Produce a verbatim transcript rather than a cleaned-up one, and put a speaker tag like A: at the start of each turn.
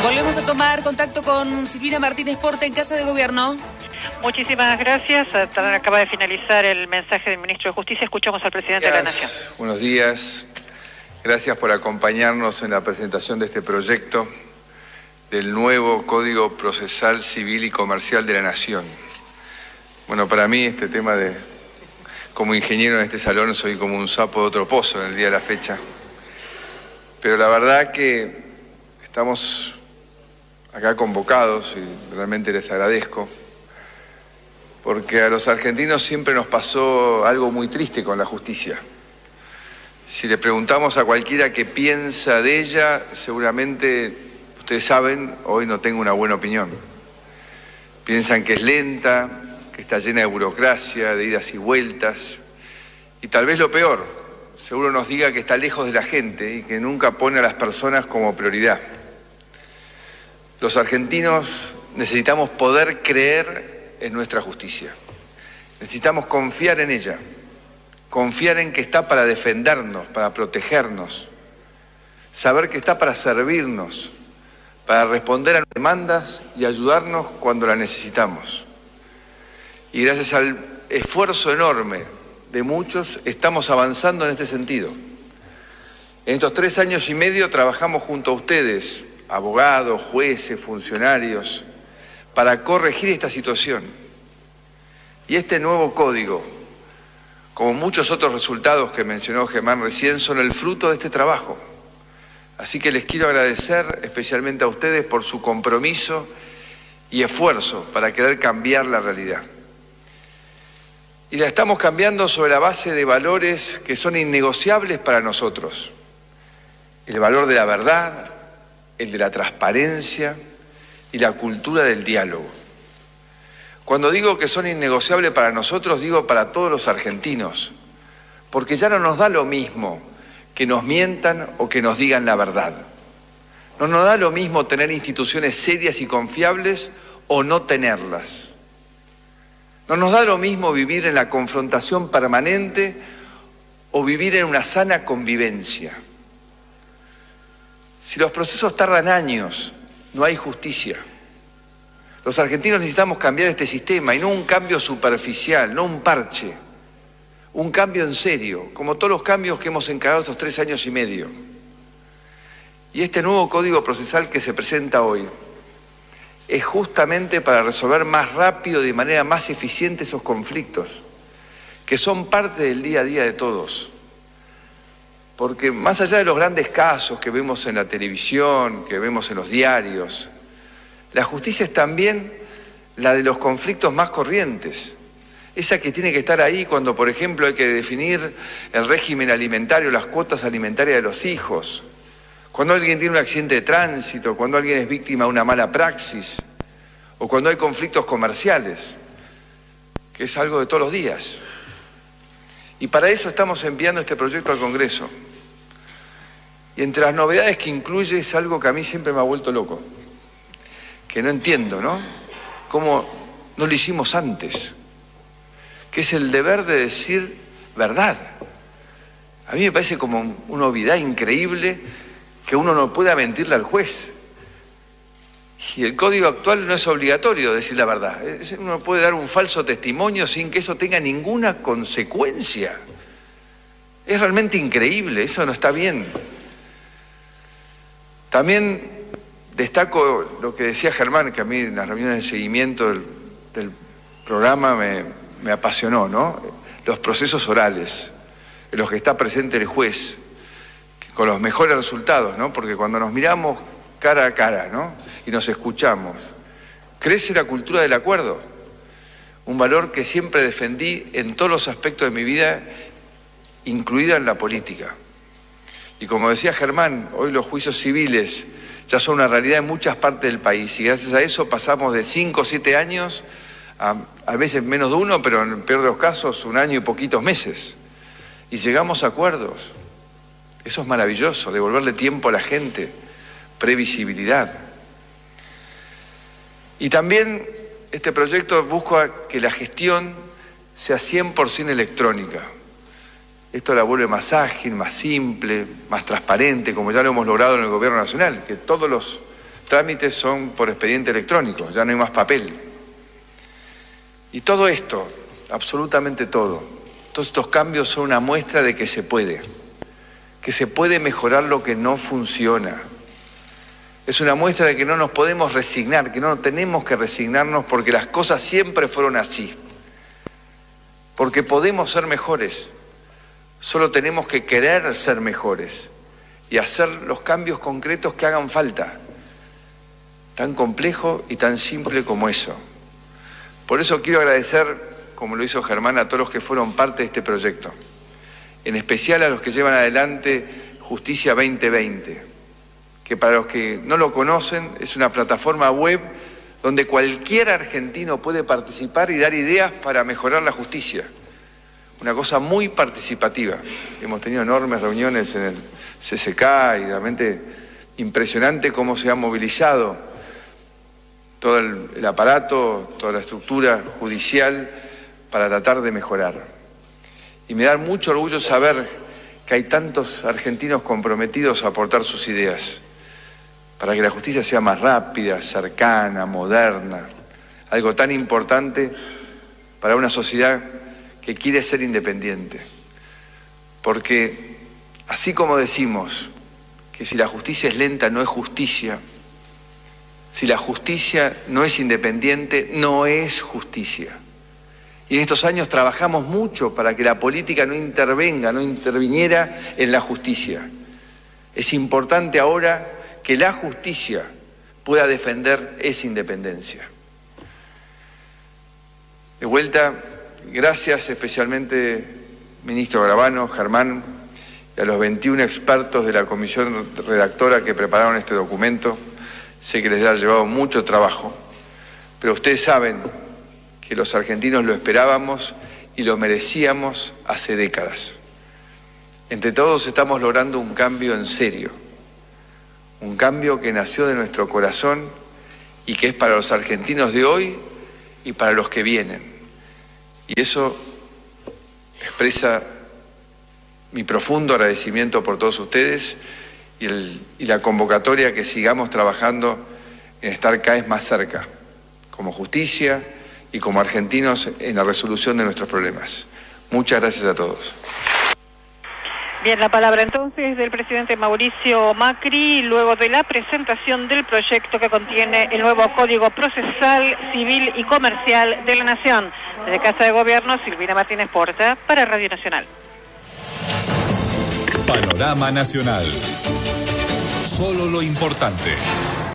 A: Volvemos a tomar contacto con Silvina Martínez Porte en Casa de Gobierno.
B: Muchísimas gracias. Acaba de finalizar el mensaje del Ministro de Justicia. Escuchamos al Presidente de la Nación.
C: Buenos días. Gracias por acompañarnos en la presentación de este proyecto del nuevo Código Procesal Civil y Comercial de la Nación. Bueno, para mí este tema de, como ingeniero en este salón, soy como un sapo de otro pozo en el día de la fecha. Pero la verdad que estamos acá convocados y realmente les agradezco, porque a los argentinos siempre nos pasó algo muy triste con la justicia. Si le preguntamos a cualquiera qué piensa de ella, seguramente, ustedes saben, hoy no tengo una buena opinión. Piensan que es lenta, que está llena de burocracia, de idas y vueltas, y tal vez lo peor, seguro nos diga que está lejos de la gente y que nunca pone a las personas como prioridad. Los argentinos necesitamos poder creer en nuestra justicia. Necesitamos confiar en ella, confiar en que está para defendernos, para protegernos, saber que está para servirnos, para responder a demandas y ayudarnos cuando la necesitamos. Y gracias al esfuerzo enorme de muchos, estamos avanzando en este sentido. En estos tres años y medio trabajamos junto a ustedes, abogados, jueces, funcionarios, para corregir esta situación. Y este nuevo código, como muchos otros resultados que mencionó Germán recién, son el fruto de este trabajo. Así que les quiero agradecer especialmente a ustedes por su compromiso y esfuerzo para querer cambiar la realidad. Y la estamos cambiando sobre la base de valores que son innegociables para nosotros. El valor de la verdad, el de la transparencia y la cultura del diálogo. Cuando digo que son innegociables para nosotros, digo para todos los argentinos, porque ya no nos da lo mismo que nos mientan o que nos digan la verdad. No nos da lo mismo tener instituciones serias y confiables o no tenerlas. No nos da lo mismo vivir en la confrontación permanente o vivir en una sana convivencia. Si los procesos tardan años, no hay justicia. Los argentinos necesitamos cambiar este sistema y no un cambio superficial, no un parche, un cambio en serio, como todos los cambios que hemos encarado estos tres años y medio. Y este nuevo Código Procesal que se presenta hoy es justamente para resolver más rápido y de manera más eficiente esos conflictos, que son parte del día a día de todos. Porque más allá de los grandes casos que vemos en la televisión, que vemos en los diarios, la justicia es también la de los conflictos más corrientes. Esa que tiene que estar ahí cuando, por ejemplo, hay que definir el régimen alimentario, las cuotas alimentarias de los hijos, cuando alguien tiene un accidente de tránsito, cuando alguien es víctima de una mala praxis, o cuando hay conflictos comerciales, que es algo de todos los días. Y para eso estamos enviando este proyecto al Congreso. Y entre las novedades que incluye es algo que a mí siempre me ha vuelto loco, que no entiendo, ¿no? ¿Cómo no lo hicimos antes? Que es el deber de decir verdad. A mí me parece como una obviedad increíble que uno no pueda mentirle al juez. Y el código actual no es obligatorio decir la verdad. Uno puede dar un falso testimonio sin que eso tenga ninguna consecuencia. Es realmente increíble, eso no está bien. También destaco lo que decía Germán, que a mí en las reuniones de seguimiento del, del programa me, me apasionó, ¿no? Los procesos orales, en los que está presente el juez, con los mejores resultados, ¿no? Porque cuando nos miramos cara a cara, ¿no? Y nos escuchamos, crece la cultura del acuerdo, un valor que siempre defendí en todos los aspectos de mi vida, incluida en la política. Y como decía Germán, hoy los juicios civiles ya son una realidad en muchas partes del país y gracias a eso pasamos de cinco o siete años a, a veces menos de uno, pero en el peor de los casos un año y poquitos meses. Y llegamos a acuerdos. Eso es maravilloso, devolverle tiempo a la gente, previsibilidad. Y también este proyecto busca que la gestión sea cien por ciento electrónica. Esto la vuelve más ágil, más simple, más transparente, como ya lo hemos logrado en el Gobierno Nacional, que todos los trámites son por expediente electrónico, ya no hay más papel. Y todo esto, absolutamente todo, todos estos cambios son una muestra de que se puede, que se puede mejorar lo que no funciona. Es una muestra de que no nos podemos resignar, que no tenemos que resignarnos porque las cosas siempre fueron así. Porque podemos ser mejores, solo tenemos que querer ser mejores y hacer los cambios concretos que hagan falta. Tan complejo y tan simple como eso. Por eso quiero agradecer, como lo hizo Germán, a todos los que fueron parte de este proyecto. En especial a los que llevan adelante Justicia veinte veinte, que para los que no lo conocen es una plataforma web donde cualquier argentino puede participar y dar ideas para mejorar la justicia. Una cosa muy participativa. Hemos tenido enormes reuniones en el C C K y realmente impresionante cómo se ha movilizado todo el, el aparato, toda la estructura judicial para tratar de mejorar. Y me da mucho orgullo saber que hay tantos argentinos comprometidos a aportar sus ideas para que la justicia sea más rápida, cercana, moderna, algo tan importante para una sociedad que quiere ser independiente. Porque así como decimos que si la justicia es lenta no es justicia, si la justicia no es independiente no es justicia. Y en estos años trabajamos mucho para que la política no intervenga, no interviniera en la justicia. Es importante ahora que la justicia pueda defender esa independencia. De vuelta, gracias especialmente, ministro Garabano, Germán, y a los veintiún expertos de la comisión redactora que prepararon este documento. Sé que les ha llevado mucho trabajo, pero ustedes saben que los argentinos lo esperábamos y lo merecíamos hace décadas. Entre todos estamos logrando un cambio en serio, un cambio que nació de nuestro corazón y que es para los argentinos de hoy y para los que vienen. Y eso expresa mi profundo agradecimiento por todos ustedes y, el, y la convocatoria que sigamos trabajando en estar cada vez más cerca, como justicia y como argentinos en la resolución de nuestros problemas. Muchas gracias a todos.
B: Bien, la palabra entonces del presidente Mauricio Macri, luego de la presentación del proyecto que contiene el nuevo Código Procesal, Civil y Comercial de la Nación. Desde Casa de Gobierno, Silvina Martínez Porta, para Radio Nacional.
D: Panorama Nacional. Solo lo importante.